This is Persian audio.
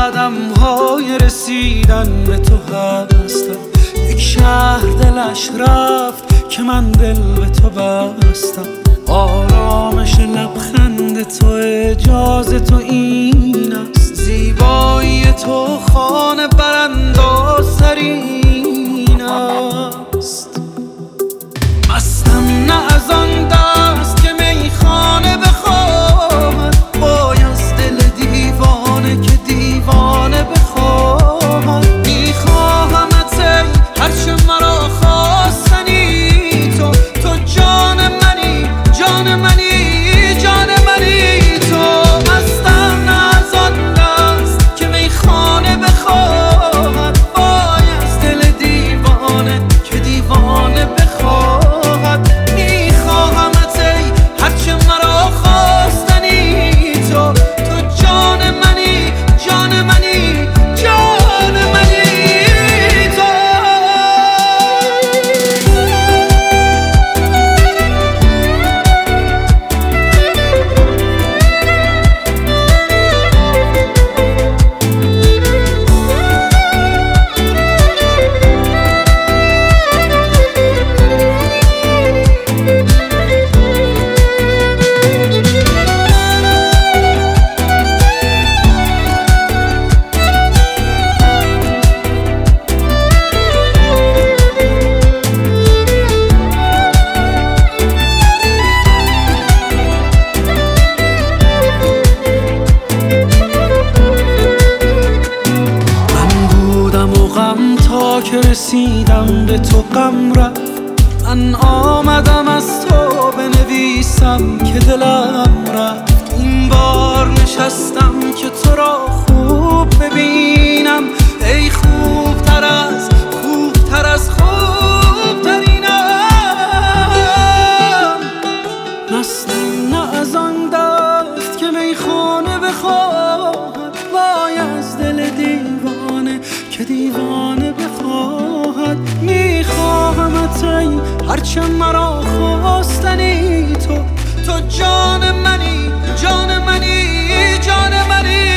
قدم های رسیدن به تو هستم. یک شهر دلش رفت که من دل به تو بستم. آرامش لبخند تو اجازه تو این است. زیبایی تو خانه براندازترین است. مستم نه از آن دست که میخانه بخواهد، وای از دل دیوانه که دیوانه بخواهد. میخواهمت ای هرچه مرا خواستنی، تو جان منی، جان منی، جان منی. تو مستم نه از آن دست که میخانه بخواهد، وای از دل دیوانه که دیوانه بخواهد. میخواهمت ای هرچه مرا خواستنی، تو جان منی، جان منی، جان منی. تا که رسیدم به تو غم رفت. من آمدم از تو بنویسم که دلم رفت. این بار نشستم که تو را خوب ببینم. ای خوبتر از خوبتر از خوبترینم. مستم نه از آن دست که میخانه بخواهد، وای از دل دیوانه که دیوانه بخواهد. میخواهمت ای هرچه مرا خواستنی، تو جان منی، جان منی، جان منی.